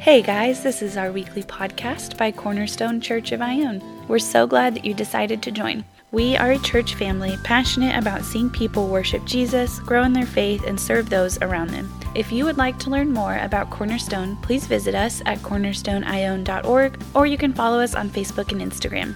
Hey guys, this is our weekly podcast by Cornerstone Church of Ione. We're so glad that you decided to join. We are a church family passionate about seeing people worship Jesus, grow in their faith, and serve those around them. If you would like to learn more about Cornerstone, please visit us at cornerstoneione.org, or you can follow us on Facebook and Instagram.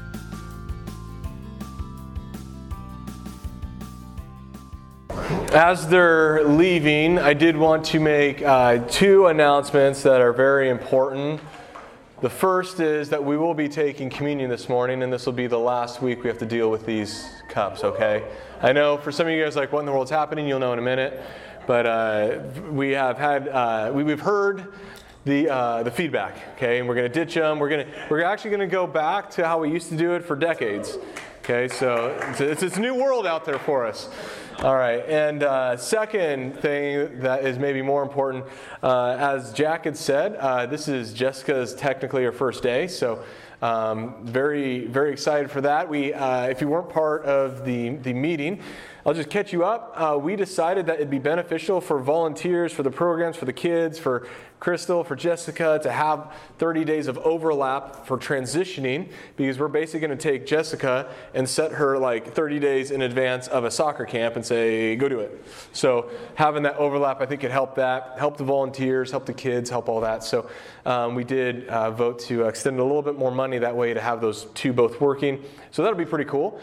As they're leaving, I did want to make two announcements that are very important. The first is that we will be taking communion this morning, and this will be the last week we have to deal with these cups, okay? I know for some of you guys, like, what in the world's happening? You'll know in a minute. But we've heard the feedback, okay? And we're going to ditch them. We're actually going to go back to how we used to do it for decades, okay? So it's a new world out there for us. All right, and second thing that is maybe more important, as Jack had said, this is Jessica's technically her first day, so very, very excited for that. If you weren't part of the meeting, I'll just catch you up. We decided that it'd be beneficial for volunteers, for the programs, for the kids, for Crystal, for Jessica, to have 30 days of overlap for transitioning, because we're basically going to take Jessica and set her like 30 days in advance of a soccer camp and say, go do it. So having that overlap, I think could help the volunteers, help the kids, help all that. So we did vote to extend a little bit more money that way to have those two both working. So that'll be pretty cool.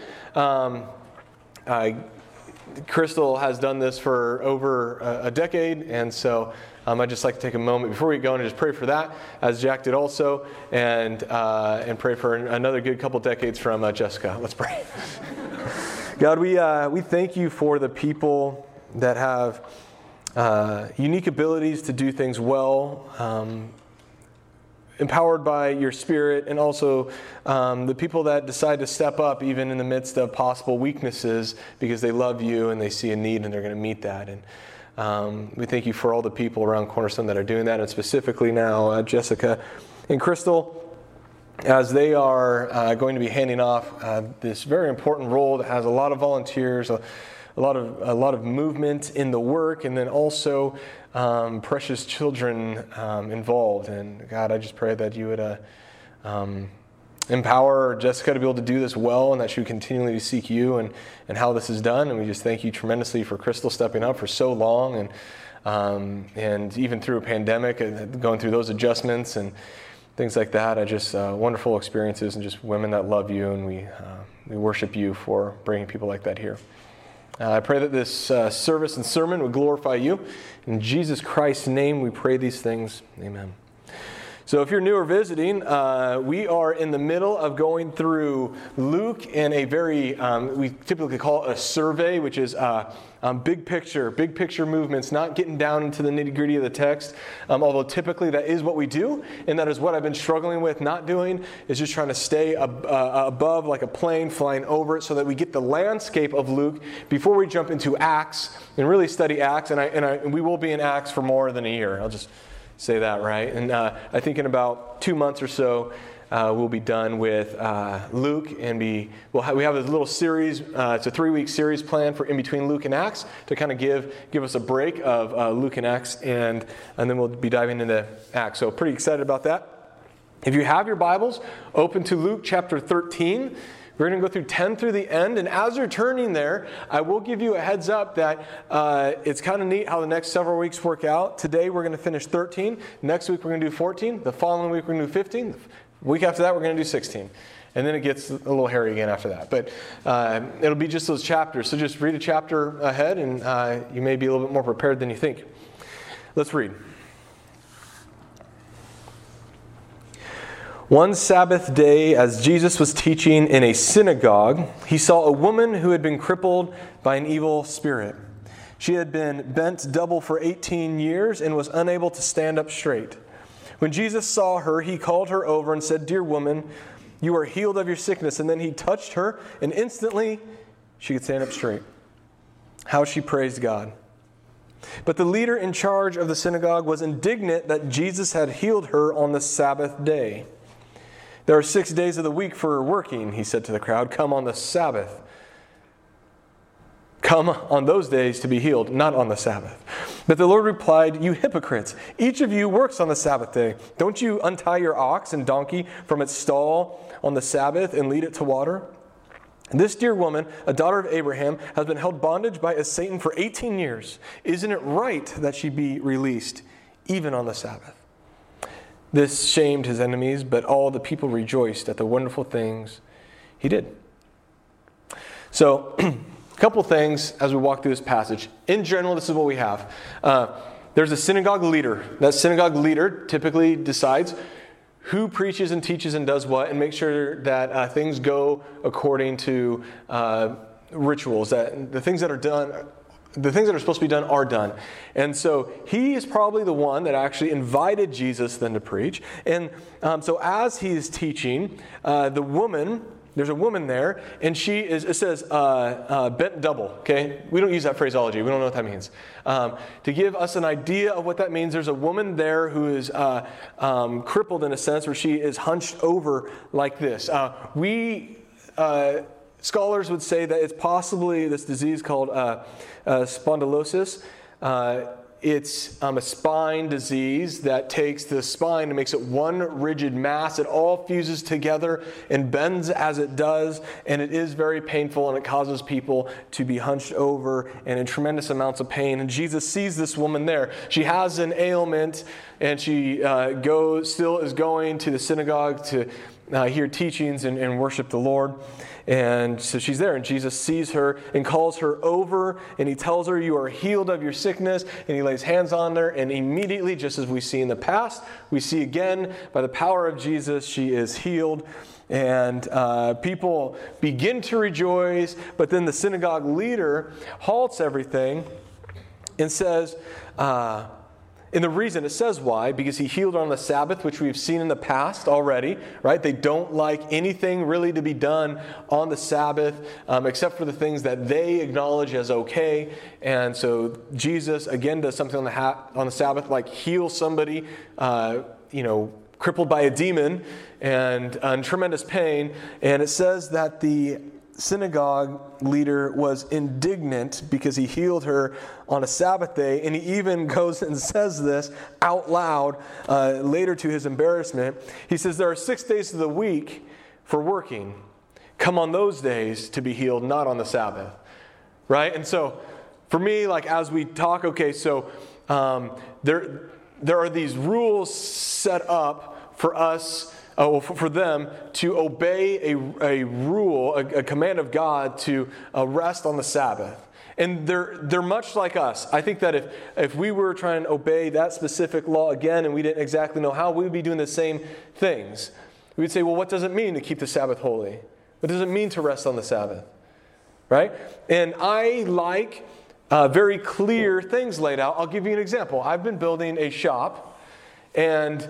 Crystal has done this for over a decade, and so I'd just like to take a moment before we go and just pray for that, as Jack did also, and pray for another good couple decades from Jessica. Let's pray. God, we thank you for the people that have unique abilities to do things well, empowered by your Spirit, and also the people that decide to step up even in the midst of possible weaknesses because they love you and they see a need and they're going to meet that. And we thank you for all the people around Cornerstone that are doing that, and specifically now Jessica and Crystal, as they are going to be handing off this very important role that has a lot of volunteers, a lot of movement in the work, and then also precious children involved. And God, I just pray that you would empower Jessica to be able to do this well, and that she would continually seek you and how this is done. And we just thank you tremendously for Crystal stepping up for so long, and even through a pandemic, going through those adjustments and things like that. Wonderful experiences, and just women that love you, and we worship you for bringing people like that here. I pray that this service and sermon would glorify you. In Jesus Christ's name we pray these things. Amen. So if you're new or visiting, we are in the middle of going through Luke in a very, we typically call it a survey, which is big picture movements, not getting down into the nitty-gritty of the text, although typically that is what we do, and that is what I've been struggling with not doing, is just trying to stay above like a plane flying over it, so that we get the landscape of Luke before we jump into Acts and really study Acts. And we will be in Acts for more than a year. I'll just say that, right? And I think in about 2 months or so, we'll be done with Luke, and we have this little series. It's a 3-week series planned for in between Luke and Acts to kind of give us a break of Luke and Acts, and then we'll be diving into Acts. So pretty excited about that. If you have your Bibles, open to Luke chapter 13. We're going to go through 10 through the end, and as you're turning there, I will give you a heads up that it's kind of neat how the next several weeks work out. Today we're going to finish 13. Next week we're going to do 14. The following week we're going to do 15. The week after that we're going to do 16. And then it gets a little hairy again after that. But it'll be just those chapters. So just read a chapter ahead, and you may be a little bit more prepared than you think. Let's read. One Sabbath day, as Jesus was teaching in a synagogue, he saw a woman who had been crippled by an evil spirit. She had been bent double for 18 years and was unable to stand up straight. When Jesus saw her, he called her over and said, "Dear woman, you are healed of your sickness." And then he touched her, and instantly she could stand up straight. How she praised God. But the leader in charge of the synagogue was indignant that Jesus had healed her on the Sabbath day. "There are 6 days of the week for working," he said to the crowd. "Come on the Sabbath. Come on those days to be healed, not on the Sabbath." But the Lord replied, "You hypocrites, each of you works on the Sabbath day. Don't you untie your ox and donkey from its stall on the Sabbath and lead it to water? This dear woman, a daughter of Abraham, has been held bondage by Satan for 18 years. Isn't it right that she be released, even on the Sabbath?" This shamed his enemies, but all the people rejoiced at the wonderful things he did. So, a couple things as we walk through this passage. In general, this is what we have. There's a synagogue leader. That synagogue leader typically decides who preaches and teaches and does what, and make sure that things go according to rituals, that the things that are done, the things that are supposed to be done are done. And so he is probably the one that actually invited Jesus then to preach. And so as he is teaching, there's a woman there, and she is, it says, bent double, okay? We don't use that phraseology. We don't know what that means. To give us an idea of what that means, there's a woman there who is crippled in a sense, where she is hunched over like this. Scholars would say that it's possibly this disease called spondylosis. It's a spine disease that takes the spine and makes it one rigid mass. It all fuses together and bends as it does, and it is very painful, and it causes people to be hunched over and in tremendous amounts of pain. And Jesus sees this woman there. She has an ailment, and she still is going to the synagogue to hear teachings and worship the Lord. And so she's there, and Jesus sees her and calls her over, and he tells her, "You are healed of your sickness," and he lays hands on her, and immediately, just as we see in the past, we see again, by the power of Jesus, she is healed. And people begin to rejoice, but then the synagogue leader halts everything and says, and the reason, it says why, because he healed on the Sabbath, which we've seen in the past already, right? They don't like anything really to be done on the Sabbath, except for the things that they acknowledge as okay. And so Jesus, again, does something on the Sabbath, like heal somebody, crippled by a demon and in tremendous pain. And it says that the synagogue leader was indignant because he healed her on a Sabbath day, and he even goes and says this out loud later to his embarrassment. He says, "There are 6 days of the week for working. Come on those days to be healed, not on the Sabbath." Right? And so for me, like as we talk, okay, so there are these rules set up for us, for them to obey a rule, a command of God to rest on the Sabbath. And they're much like us. I think that if we were trying to obey that specific law again and we didn't exactly know how, we would be doing the same things. We would say, well, what does it mean to keep the Sabbath holy? What does it mean to rest on the Sabbath? Right? And I like very clear things laid out. I'll give you an example. I've been building a shop, and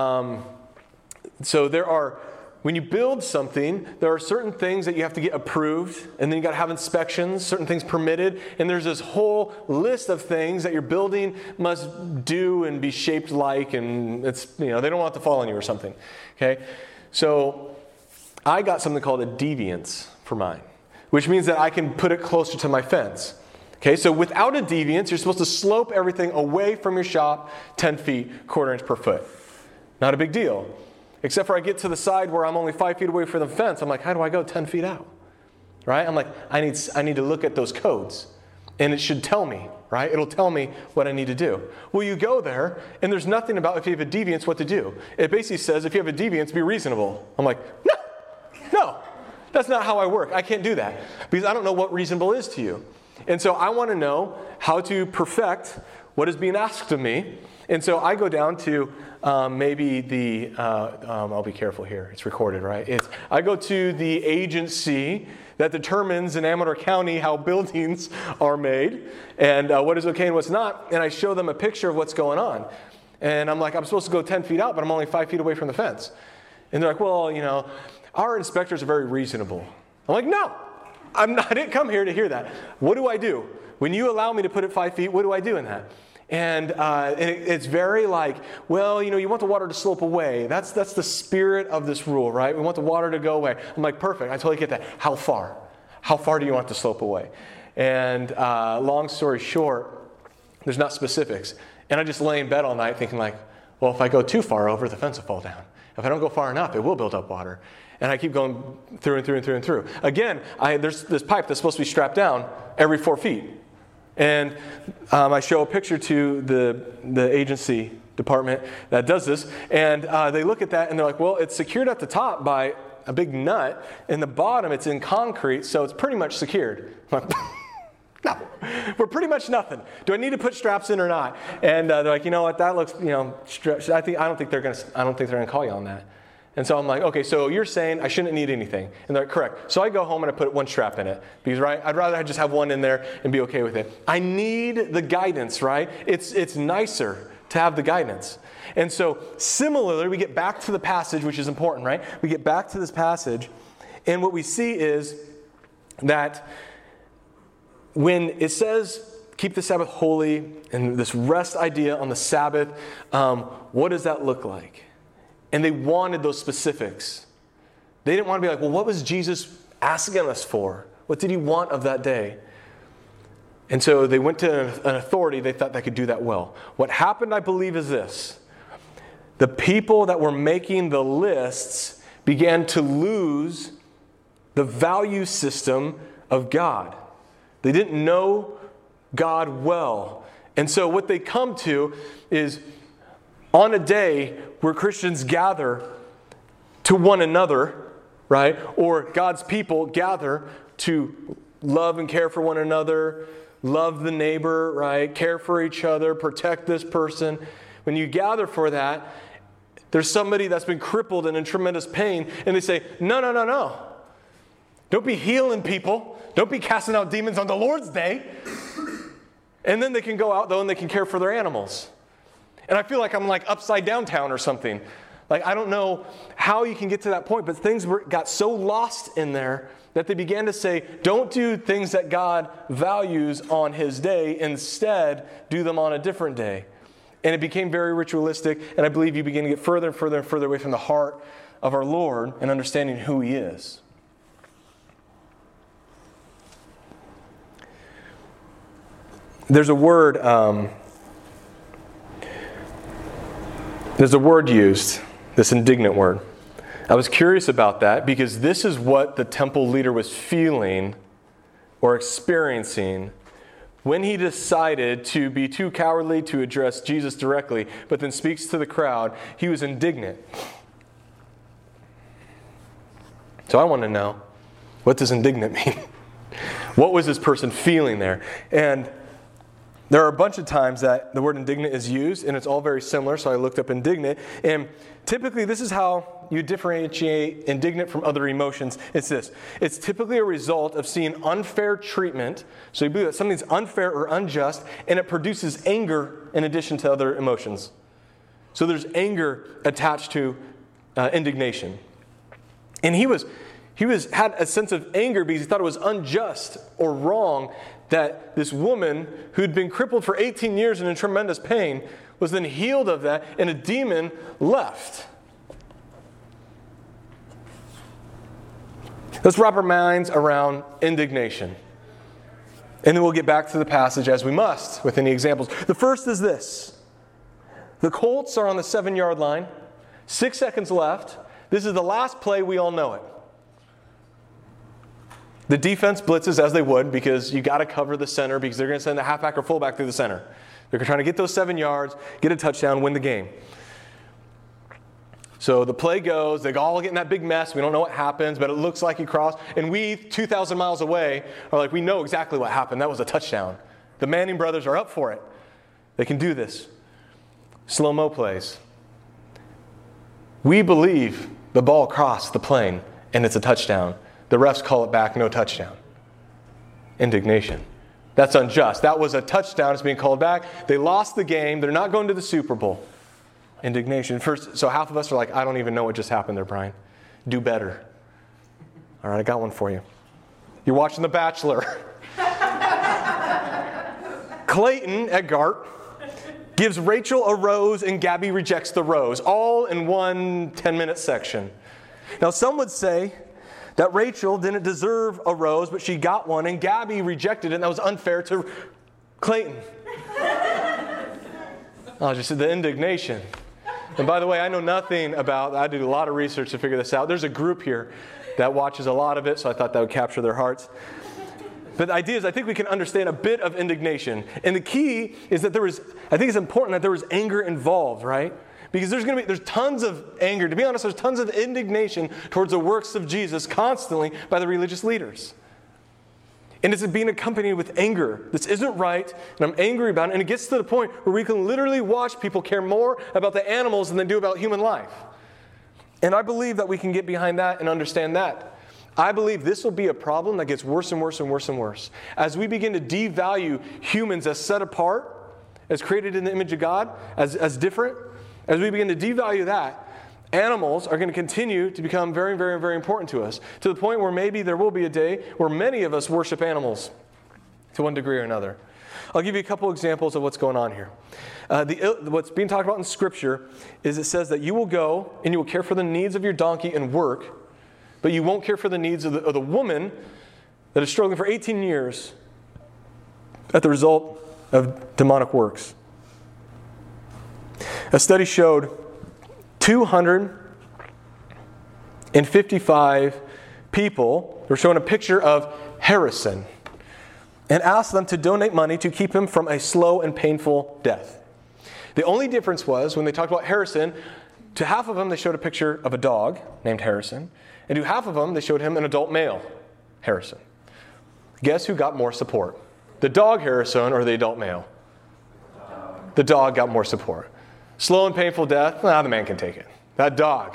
so when you build something, there are certain things that you have to get approved, and then you got to have inspections, certain things permitted, and there's this whole list of things that your building must do and be shaped like, and it's, they don't want it to fall on you or something. Okay? So I got something called a deviance for mine, which means that I can put it closer to my fence. Okay, so without a deviance, you're supposed to slope everything away from your shop 10 feet, 1/4 inch per foot. Not a big deal. Except for I get to the side where I'm only 5 feet away from the fence. I'm like, how do I go 10 feet out? Right? I'm like, I need to look at those codes. And it should tell me, right? It'll tell me what I need to do. Well, you go there, and there's nothing about if you have a deviance what to do. It basically says if you have a deviance, be reasonable. I'm like, no, that's not how I work. I can't do that because I don't know what reasonable is to you. And so I want to know how to perfect what is being asked of me. And so I go down to maybe I'll be careful here. It's recorded, right? I go to the agency that determines in Amador County how buildings are made and what is okay and what's not. And I show them a picture of what's going on. And I'm like, I'm supposed to go 10 feet out, but I'm only 5 feet away from the fence. And they're like, well, our inspectors are very reasonable. I'm like, no, I didn't come here to hear that. What do I do? When you allow me to put it 5 feet, what do I do in that? And it's very like, well, you want the water to slope away. That's the spirit of this rule, right? We want the water to go away. I'm like, perfect. I totally get that. How far? How far do you want to slope away? And long story short, There's not specifics. And I just lay in bed all night thinking like, well, if I go too far over, the fence will fall down. If I don't go far enough, it will build up water. And I keep going through and through and through and through. Again, there's this pipe that's supposed to be strapped down every 4 feet. And I show a picture to the agency department that does this. And they look at that and they're like, well, it's secured at the top by a big nut. In the bottom, it's in concrete, so it's pretty much secured. I'm like, no, we're pretty much nothing. Do I need to put straps in or not? And they're like, you know what? That looks, I don't think they're gonna call you on that. And so I'm like, okay, so you're saying I shouldn't need anything? And they're like, correct. So I go home and I put one strap in it because, right? I'd rather just have one in there and be okay with it. I need the guidance, right? It's nicer to have the guidance. And so similarly, we get back to the passage, which is important, right? We get back to this passage, and what we see is that when it says, keep the Sabbath holy, and this rest idea on the Sabbath, what does that look like? And they wanted those specifics. They didn't want to be like, well, what was Jesus asking us for? What did he want of that day? And so they went to an authority they thought that could do that well. What happened, I believe, is this. The people that were making the lists began to lose the value system of God. They didn't know God well. And so what they come to is on a day where Christians gather to one another, right? Or God's people gather to love and care for one another, love the neighbor, right? Care for each other, protect this person. When you gather for that, there's somebody that's been crippled and in tremendous pain, and they say, no. Don't be healing people. Don't be casting out demons on the Lord's day. And then they can go out, though, and they can care for their animals. And I feel like I'm like upside down town or something. Like, I don't know how you can get to that point, but things got so lost in there that they began to say, don't do things that God values on his day. Instead, do them on a different day. And it became very ritualistic, and I believe you begin to get further and further and further away from the heart of our Lord and understanding who he is. There's a word used, this indignant word. I was curious about that because this is what the temple leader was feeling or experiencing when he decided to be too cowardly to address Jesus directly, but then speaks to the crowd. He was indignant. So I want to know, what does indignant mean? What was this person feeling there? And there are a bunch of times that the word indignant is used, and it's all very similar, so I looked up indignant. And typically, this is how you differentiate indignant from other emotions. It's this. It's typically a result of seeing unfair treatment. So you believe that something's unfair or unjust, and it produces anger in addition to other emotions. So there's anger attached to indignation. And he had a sense of anger because he thought it was unjust or wrong that this woman who'd been crippled for 18 years and in tremendous pain was then healed of that, and a demon left. Let's wrap our minds around indignation. And then we'll get back to the passage as we must with any examples. The first is this. The Colts are on the 7-yard line. 6 seconds left. This is the last play. We all know it. The defense blitzes as they would because you got to cover the center because they're going to send the halfback or fullback through the center. They're trying to get those 7 yards, get a touchdown, win the game. So the play goes, they all get in that big mess. We don't know what happens, but it looks like he crossed. And we, 2,000 miles away, are like, we know exactly what happened. That was a touchdown. The Manning brothers are up for it. They can do this. Slow-mo plays. We believe the ball crossed the plane and it's a touchdown. The refs call it back, no touchdown. Indignation. That's unjust. That was a touchdown. It's being called back. They lost the game. They're not going to the Super Bowl. Indignation. First, so half of us are like, I don't even know what just happened there, Brian. Do better. All right, I got one for you. You're watching The Bachelor. Clayton at Gart gives Rachel a rose and Gabby rejects the rose, all in one 10-minute section. Now, some would say that Rachel didn't deserve a rose, but she got one, and Gabby rejected it, and that was unfair to Clayton. I'll just say the indignation. And by the way, I know nothing about, I did a lot of research to figure this out. There's a group here that watches a lot of it, so I thought that would capture their hearts. But the idea is I think we can understand a bit of indignation. And the key is that I think it's important that there was anger involved, right? Because there's tons of anger. To be honest, there's tons of indignation towards the works of Jesus constantly by the religious leaders. And it's being accompanied with anger. This isn't right, and I'm angry about it. And it gets to the point where we can literally watch people care more about the animals than they do about human life. And I believe that we can get behind that and understand that. I believe this will be a problem that gets worse and worse and worse and worse. As we begin to devalue humans as set apart, as created in the image of God, as different, as we begin to devalue that, animals are going to continue to become very, very, very important to us, to the point where maybe there will be a day where many of us worship animals to one degree or another. I'll give you a couple examples of what's going on here. What's being talked about in Scripture is it says that you will go and you will care for the needs of your donkey and work, but you won't care for the needs of the woman that is struggling for 18 years at the result of demonic works. A study showed 255 people were shown a picture of Harrison and asked them to donate money to keep him from a slow and painful death. The only difference was when they talked about Harrison, to half of them they showed a picture of a dog named Harrison, and to half of them they showed him an adult male, Harrison. Guess who got more support? The dog Harrison or the adult male? The dog got more support. Slow and painful death, the man can take it. That dog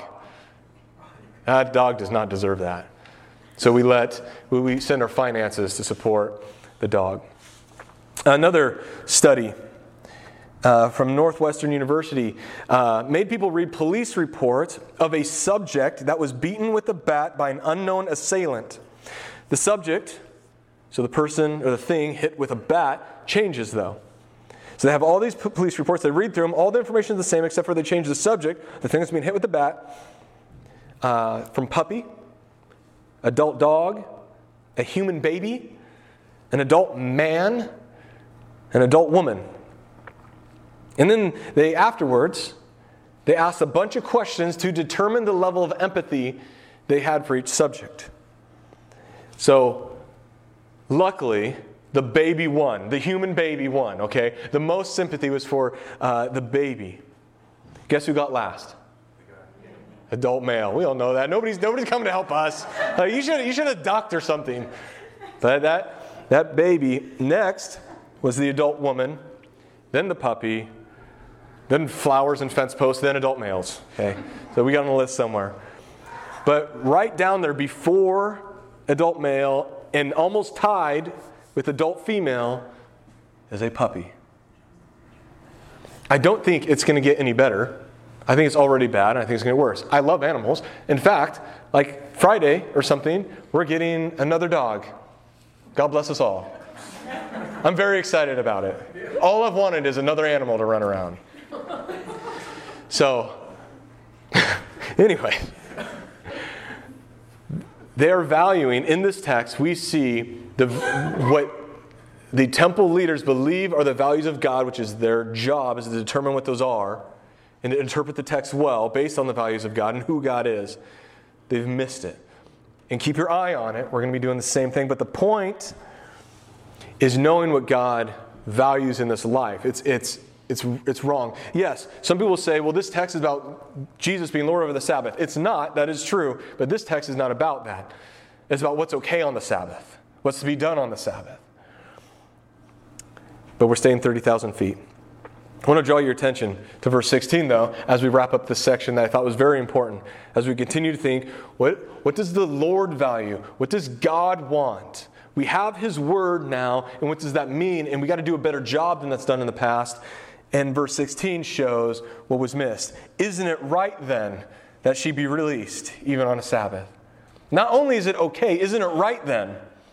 does not deserve that. So we send our finances to support the dog. Another study from Northwestern University made people read police reports of a subject that was beaten with a bat by an unknown assailant. The subject, so the person or the thing hit with a bat, changes though. So they have all these police reports, they read through them, all the information is the same except for they change the subject, the thing that's being hit with the bat, from puppy, adult dog, a human baby, an adult man, an adult woman. And then afterwards, they asked a bunch of questions to determine the level of empathy they had for each subject. So, luckily, the baby won. The human baby won, okay? The most sympathy was for the baby. Guess who got last? Adult male. We all know that. Nobody's coming to help us. You should have ducked or something. But that baby. Next was the adult woman, then the puppy, then flowers and fence posts, then adult males. Okay, so we got on the list somewhere. But right down there before adult male and almost tied with adult female is a puppy. I don't think it's going to get any better. I think it's already bad, and I think it's going to get worse. I love animals. In fact, like Friday or something, we're getting another dog. God bless us all. I'm very excited about it. All I've wanted is another animal to run around. So, anyway, they're valuing, in this text, we see what the temple leaders believe are the values of God, which is their job is to determine what those are and to interpret the text well based on the values of God and who God is. They've missed it. And keep your eye on it. We're going to be doing the same thing. But the point is knowing what God values in this life. It's wrong. Yes, some people will say, well, this text is about Jesus being Lord over the Sabbath. It's not. That is true. But this text is not about that. It's about what's okay on the Sabbath. What's to be done on the Sabbath. But we're staying 30,000 feet. I want to draw your attention to verse 16, though, as we wrap up this section that I thought was very important. As we continue to think, what does the Lord value? What does God want? We have His Word now, and what does that mean? And we got to do a better job than that's done in the past. And verse 16 shows what was missed. Isn't it right, then, that she be released, even on a Sabbath? Not only is it okay, isn't it right, then?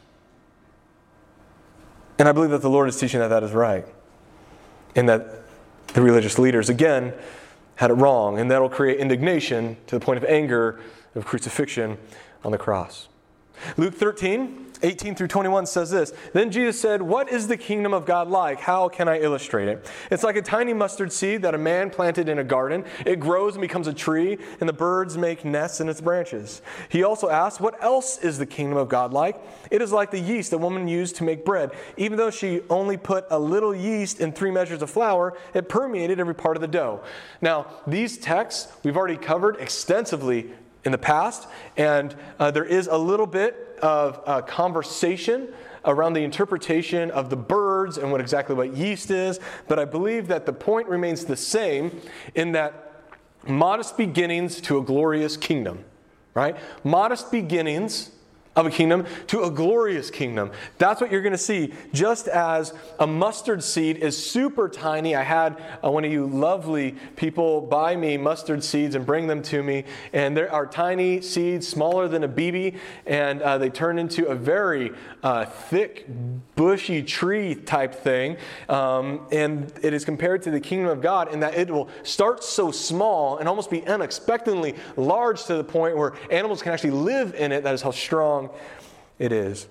And I believe that the Lord is teaching that is right. And that the religious leaders, again, had it wrong. And that'll create indignation to the point of anger, of crucifixion on the cross. Luke 13 18 through 21 says this. Then Jesus said, "What is the kingdom of God like? How can I illustrate it? It's like a tiny mustard seed that a man planted in a garden. It grows and becomes a tree, and the birds make nests in its branches." He also asked, "What else is the kingdom of God like? It is like the yeast a woman used to make bread. Even though she only put a little yeast in 3 measures of flour, it permeated every part of the dough." Now, these texts we've already covered extensively in the past, and there is a little bit of conversation around the interpretation of the birds and what yeast is, but I believe that the point remains the same in that modest beginnings to a glorious kingdom, right? Modest beginnings of a kingdom to a glorious kingdom. That's what you're going to see. Just as a mustard seed is super tiny. I had one of you lovely people buy me mustard seeds and bring them to me. And there are tiny seeds, smaller than a BB. And they turn into a very thick, bushy tree type thing. And it is compared to the kingdom of God in that it will start so small and almost be unexpectedly large to the point where animals can actually live in it. That is how strong it is.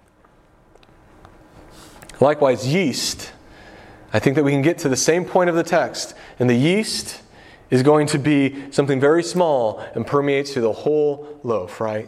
Likewise, yeast. I think that we can get to the same point of the text. And the yeast is going to be something very small and permeates through the whole loaf, right?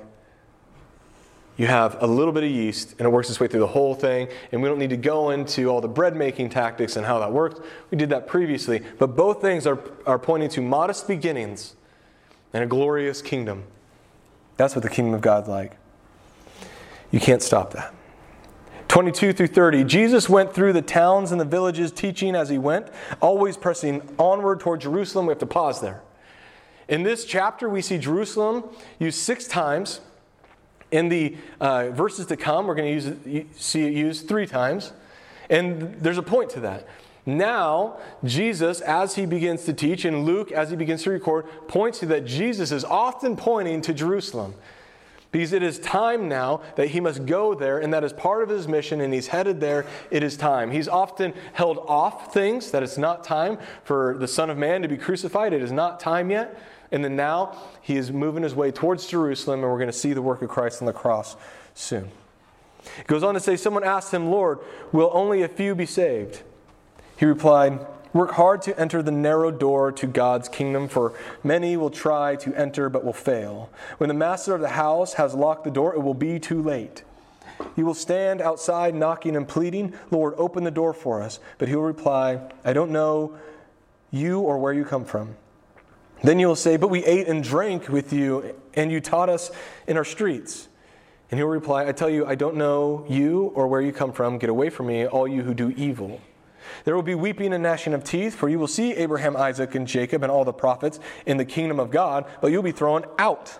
You have a little bit of yeast and it works its way through the whole thing. And we don't need to go into all the bread making tactics and how that works. We did that previously. But both things are pointing to modest beginnings and a glorious kingdom. That's what the kingdom of God's like. You can't stop that. 22 through 30, Jesus went through the towns and the villages teaching as he went, always pressing onward toward Jerusalem. We have to pause there. In this chapter, we see Jerusalem used 6 times. In the verses to come, we're going to see it used 3 times. And there's a point to that. Now, Jesus, as he begins to teach, and Luke, as he begins to record, points to that Jesus is often pointing to Jerusalem. Because it is time now that he must go there, and that is part of his mission, and he's headed there. It is time. He's often held off things, that it's not time for the Son of Man to be crucified. It is not time yet. And then now he is moving his way towards Jerusalem, and we're going to see the work of Christ on the cross soon. It goes on to say, someone asked him, "Lord, will only a few be saved?" He replied, "Work hard to enter the narrow door to God's kingdom, for many will try to enter but will fail. When the master of the house has locked the door, it will be too late. You will stand outside knocking and pleading, 'Lord, open the door for us.' But he will reply, 'I don't know you or where you come from.' Then you will say, 'But we ate and drank with you, and you taught us in our streets.' And he will reply, 'I tell you, I don't know you or where you come from. Get away from me, all you who do evil.' There will be weeping and gnashing of teeth, for you will see Abraham, Isaac, and Jacob, and all the prophets in the kingdom of God, but you'll be thrown out.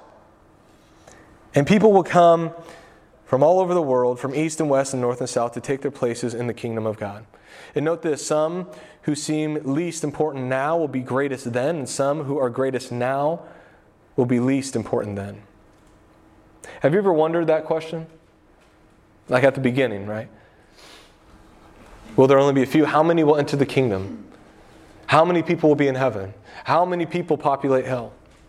And people will come from all over the world, from east and west and north and south, to take their places in the kingdom of God. And note this, some who seem least important now will be greatest then, and some who are greatest now will be least important then." Have you ever wondered that question? Like at the beginning, right? Will there only be a few? How many will enter the kingdom? How many people will be in heaven? How many people populate hell?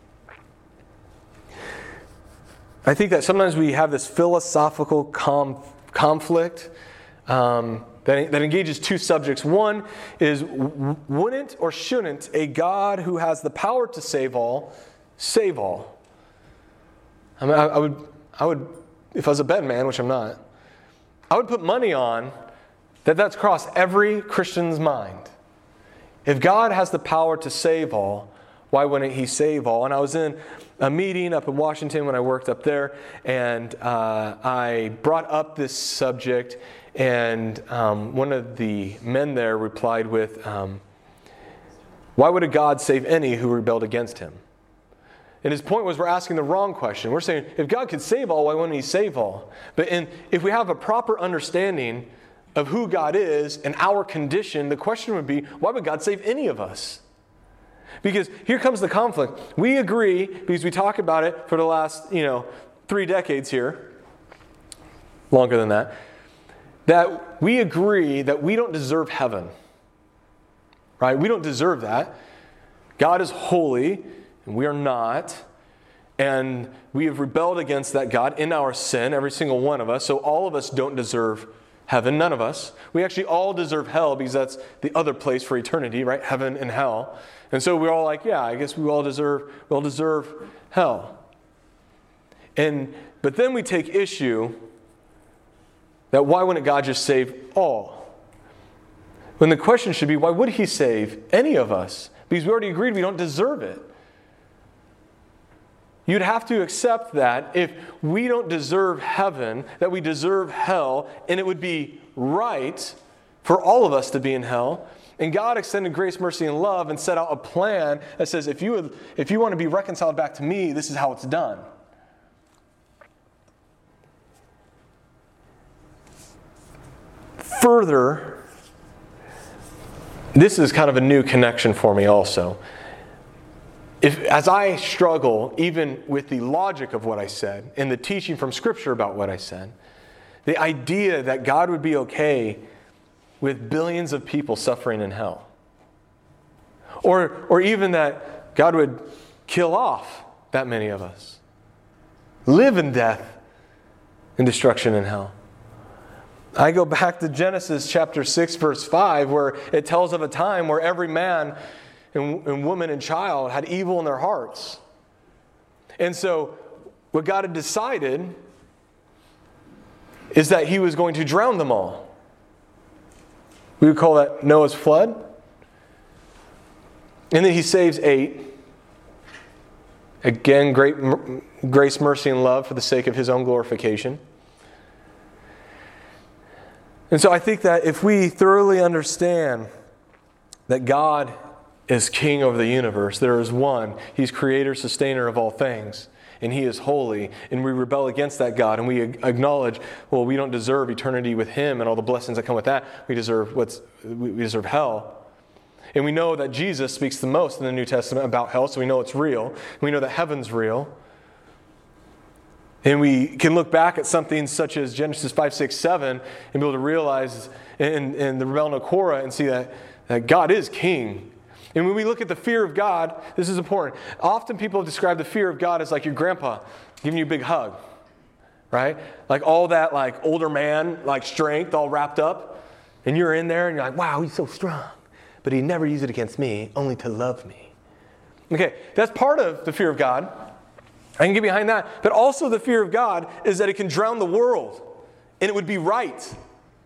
I think that sometimes we have this philosophical conflict that engages 2 subjects. One is, wouldn't or shouldn't a God who has the power to save all, save all? I mean, I would, if I was a betting man, which I'm not, I would put money on that's crossed every Christian's mind. If God has the power to save all, why wouldn't he save all? And I was in a meeting up in Washington when I worked up there, and I brought up this subject, and one of the men there replied with, "Why would a God save any who rebelled against him?" And his point was, we're asking the wrong question. We're saying, if God could save all, why wouldn't he save all? But if we have a proper understanding of who God is and our condition, the question would be, why would God save any of us? Because here comes the conflict. We agree, because we talk about it for the last 3 decades here, longer than that we agree that we don't deserve heaven. Right? We don't deserve that. God is holy, and we are not. And we have rebelled against that God in our sin, every single one of us. So all of us don't deserve heaven, none of us. We actually all deserve hell because that's the other place for eternity, right? Heaven and hell. And so we're all like, yeah, I guess we all deserve hell. But then we take issue that why wouldn't God just save all? When the question should be, why would he save any of us? Because we already agreed we don't deserve it. You'd have to accept that if we don't deserve heaven, that we deserve hell, and it would be right for all of us to be in hell. And God extended grace, mercy, and love and set out a plan that says, if you want to be reconciled back to me, this is how it's done. Further, this is kind of a new connection for me also. As I struggle even with the logic of what I said and the teaching from Scripture about what I said, the idea that God would be okay with billions of people suffering in hell, or even that God would kill off that many of us, live in death and destruction in hell. I go back to Genesis chapter 6, verse 5, where it tells of a time where every man and woman and child had evil in their hearts. And so what God had decided is that he was going to drown them all. We would call that Noah's flood. And then he saves 8. Again, great grace, mercy, and love for the sake of his own glorification. And so I think that if we thoroughly understand that God is king over the universe, there is one. He's creator, sustainer of all things. And he is holy. And we rebel against that God. And we acknowledge, well, we don't deserve eternity with him and all the blessings that come with that. We deserve hell. And we know that Jesus speaks the most in the New Testament about hell, so we know it's real. And we know that heaven's real. And we can look back at something such as Genesis 5, 6, 7 and be able to realize in the rebellion of Korah and see that God is king. And when we look at the fear of God, this is important. Often people describe the fear of God as like your grandpa giving you a big hug, right? Like all that like older man, like strength all wrapped up. And you're in there and you're like, wow, he's so strong. But he never used it against me, only to love me. Okay, that's part of the fear of God. I can get behind that. But also the fear of God is that it can drown the world. And it would be right.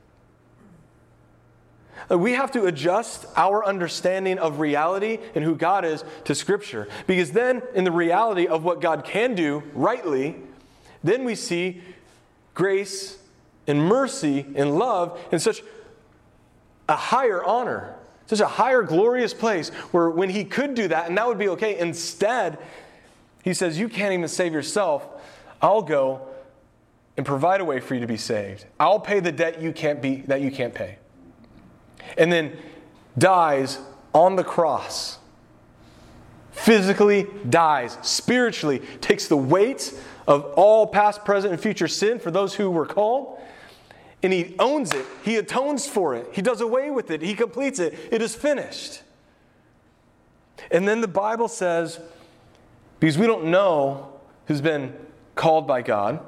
We have to adjust our understanding of reality and who God is to Scripture. Because then, in the reality of what God can do rightly, then we see grace and mercy and love in such a higher honor, such a higher glorious place where when he could do that, and that would be okay, instead, he says, you can't even save yourself. I'll go and provide a way for you to be saved. I'll pay the debt you can't pay. And then dies on the cross. Physically dies. Spiritually takes the weight of all past, present, and future sin for those who were called. And he owns it. He atones for it. He does away with it. He completes it. It is finished. And then the Bible says, because we don't know who's been called by God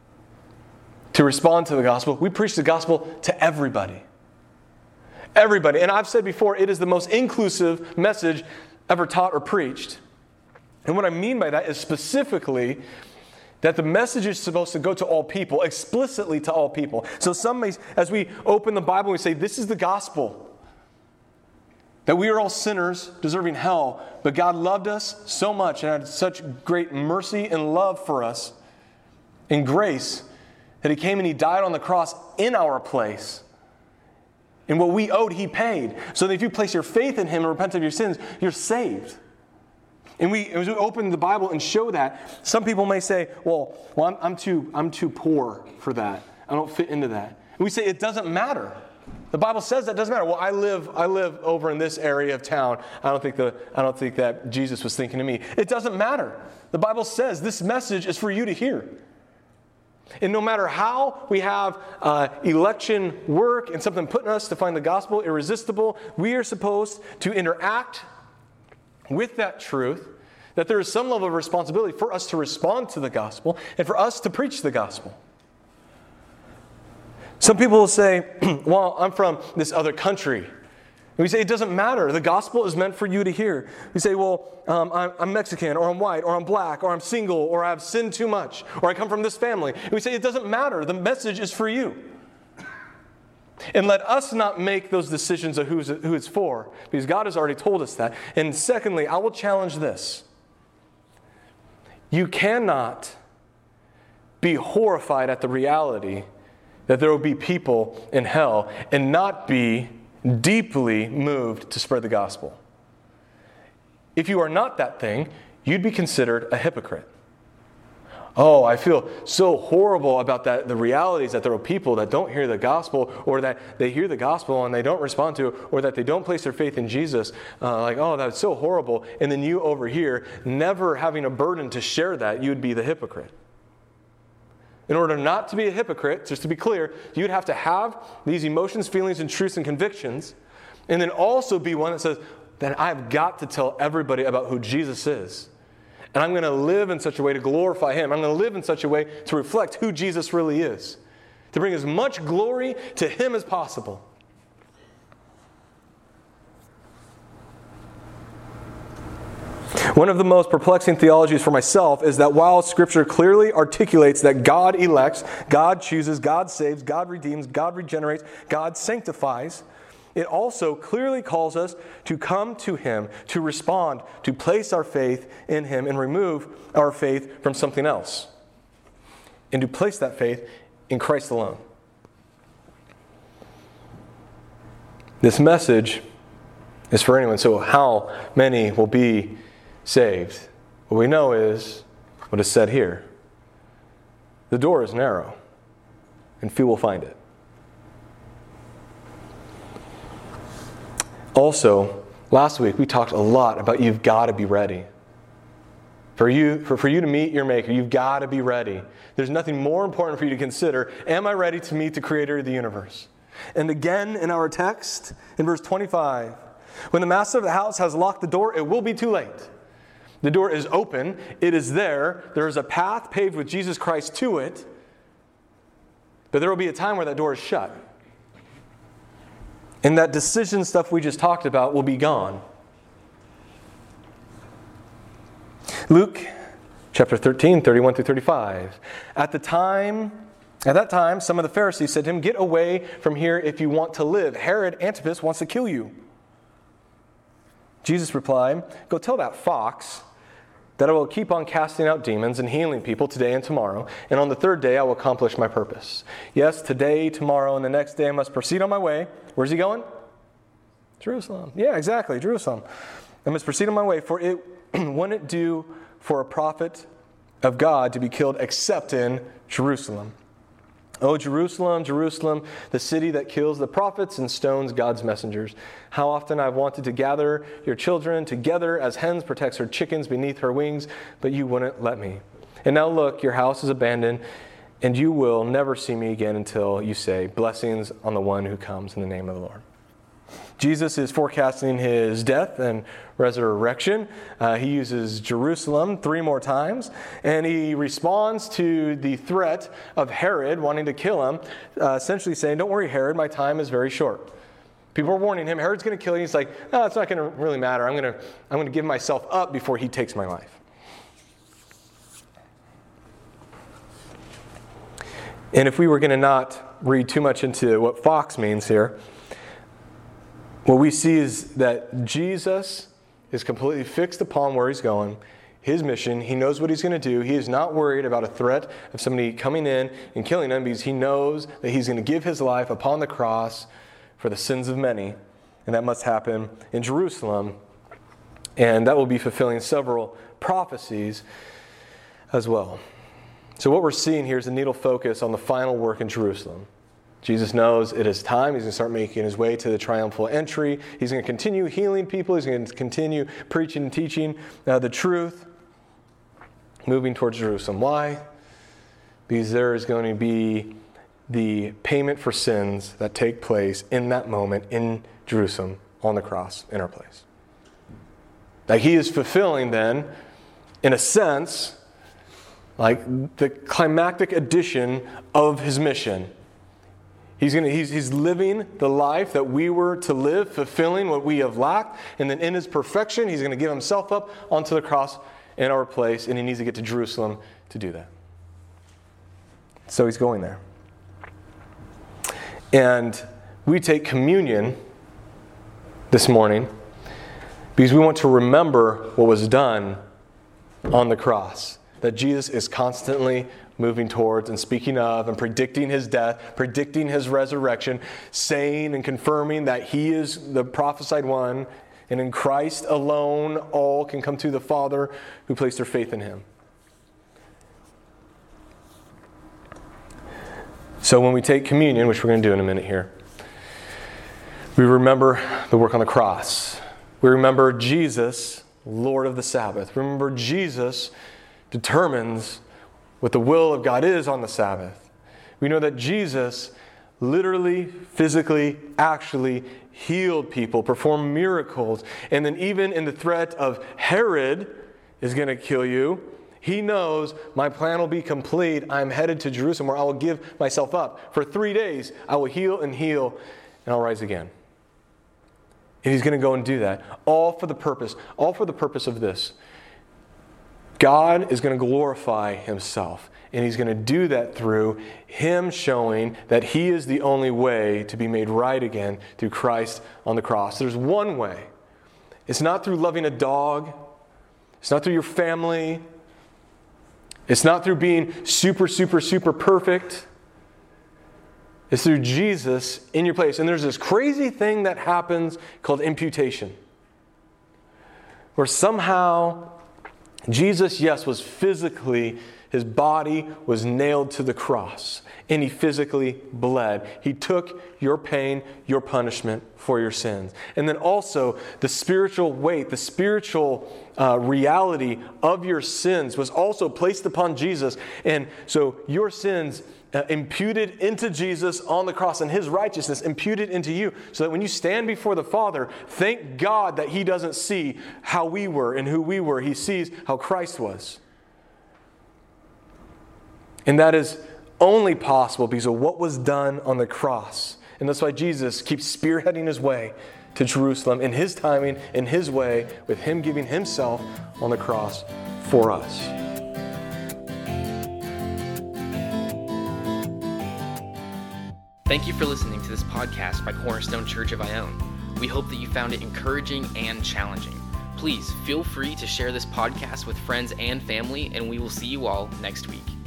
to respond to the gospel, we preach the gospel to everybody. Everybody. And I've said before, it is the most inclusive message ever taught or preached. And what I mean by that is specifically that the message is supposed to go to all people, explicitly to all people. So as we open the Bible, we say, this is the gospel. That we are all sinners deserving hell, but God loved us so much and had such great mercy and love for us and grace that he came and he died on the cross in our place. And what we owed, he paid. So that if you place your faith in him and repent of your sins, you're saved. And as we open the Bible and show that, some people may say, well, I'm too poor for that. I don't fit into that. And we say it doesn't matter. The Bible says that doesn't matter. Well, I live over in this area of town. I don't think that Jesus was thinking of me. It doesn't matter. The Bible says this message is for you to hear. And no matter how we have election work and something putting us to find the gospel irresistible, we are supposed to interact with that truth that there is some level of responsibility for us to respond to the gospel and for us to preach the gospel. Some people will say, well, I'm from this other country. And we say, it doesn't matter. The gospel is meant for you to hear. We say, well, I'm Mexican, or I'm white, or I'm black, or I'm single, or I've sinned too much, or I come from this family. And we say, it doesn't matter. The message is for you. And let us not make those decisions of who it's for, because God has already told us that. And secondly, I will challenge this. You cannot be horrified at the reality that there will be people in hell and not be deeply moved to spread the gospel. If you are not that thing, you'd be considered a hypocrite. Oh, I feel so horrible about that. The reality is that there are people that don't hear the gospel, or that they hear the gospel and they don't respond to it, or that they don't place their faith in Jesus. Oh, that's so horrible. And then you over here, never having a burden to share that, you would be the hypocrite. In order not to be a hypocrite, just to be clear, you'd have to have these emotions, feelings, and truths and convictions, and then also be one that says that I've got to tell everybody about who Jesus is. And I'm going to live in such a way to glorify Him. I'm going to live in such a way to reflect who Jesus really is, to bring as much glory to Him as possible. One of the most perplexing theologies for myself is that while Scripture clearly articulates that God elects, God chooses, God saves, God redeems, God regenerates, God sanctifies, it also clearly calls us to come to Him, to respond, to place our faith in Him and remove our faith from something else, and to place that faith in Christ alone. This message is for anyone. So how many will be saved? What we know is what is said here. The door is narrow, and few will find it. Also, last week we talked a lot about you've got to be ready. For you to meet your Maker, you've got to be ready. There's nothing more important for you to consider. Am I ready to meet the Creator of the universe? And again in our text, in verse 25, when the master of the house has locked the door, it will be too late. The door is open. It is there. There is a path paved with Jesus Christ to it. But there will be a time where that door is shut. And that decision stuff we just talked about will be gone. Luke chapter 13, 31 through 35. At that time, some of the Pharisees said to him, "Get away from here if you want to live. Herod Antipas wants to kill you." Jesus replied, "Go tell that fox that I will keep on casting out demons and healing people today and tomorrow, and on the third day I will accomplish my purpose. Yes, today, tomorrow, and the next day I must proceed on my way." Where's he going? Jerusalem. Yeah, exactly, Jerusalem. "I must proceed on my way, for it wouldn't do for a prophet of God to be killed except in Jerusalem. Oh, Jerusalem, Jerusalem, the city that kills the prophets and stones God's messengers. How often I've wanted to gather your children together as hens protects her chickens beneath her wings, but you wouldn't let me. And now look, your house is abandoned, and you will never see me again until you say, 'Blessings on the one who comes in the name of the Lord.'" Jesus is forecasting His death and resurrection. He uses Jerusalem 3 more times, and he responds to the threat of Herod wanting to kill him, essentially saying, "Don't worry, Herod, my time is very short." People are warning him, Herod's going to kill you. He's like, "No, it's not going to really matter. I'm going to give myself up before he takes my life." And if we were going to not read too much into what fox means here, what we see is that Jesus is completely fixed upon where He's going, His mission. He knows what He's going to do. He is not worried about a threat of somebody coming in and killing Him, because He knows that He's going to give His life upon the cross for the sins of many. And that must happen in Jerusalem. And that will be fulfilling several prophecies as well. So what we're seeing here is a needle focus on the final work in Jerusalem. Jesus knows it is time. He's going to start making His way to the triumphal entry. He's going to continue healing people. He's going to continue preaching and teaching the truth, moving towards Jerusalem. Why? Because there is going to be the payment for sins that take place in that moment in Jerusalem on the cross in our place. That He is fulfilling then in a sense, like the climactic edition of his mission. He's living the life that we were to live, fulfilling what we have lacked. And then in his perfection, he's going to give himself up onto the cross in our place. And he needs to get to Jerusalem to do that. So he's going there. And we take communion this morning because we want to remember what was done on the cross. That Jesus is constantly moving towards and speaking of and predicting his death, predicting his resurrection, saying and confirming that he is the prophesied one, and in Christ alone all can come to the Father who place their faith in him. So when we take communion, which we're going to do in a minute here, we remember the work on the cross. We remember Jesus, Lord of the Sabbath. Remember Jesus determines what the will of God is on the Sabbath. We know that Jesus literally, physically, actually healed people, performed miracles, and then even in the threat of Herod is going to kill you, he knows my plan will be complete. I'm headed to Jerusalem where I will give myself up. For 3 days, I will heal, and I'll rise again. And he's going to go and do that. All for the purpose of this. God is going to glorify himself. And he's going to do that through him showing that he is the only way to be made right again through Christ on the cross. There's one way. It's not through loving a dog. It's not through your family. It's not through being super, super, super perfect. It's through Jesus in your place. And there's this crazy thing that happens called imputation. Where somehow Jesus, yes, was physically, his body was nailed to the cross. And he physically bled. He took your pain, your punishment for your sins. And then also the spiritual weight, the spiritual reality of your sins was also placed upon Jesus. And so your sins imputed into Jesus on the cross, and his righteousness imputed into you, so that when you stand before the Father, thank God that he doesn't see how we were and who we were. He sees how Christ was. And that is only possible because of what was done on the cross. And that's why Jesus keeps spearheading his way to Jerusalem in his timing, in his way, with him giving himself on the cross for us. Thank you for listening to this podcast by Cornerstone Church of Ione. We hope that you found it encouraging and challenging. Please feel free to share this podcast with friends and family, and we will see you all next week.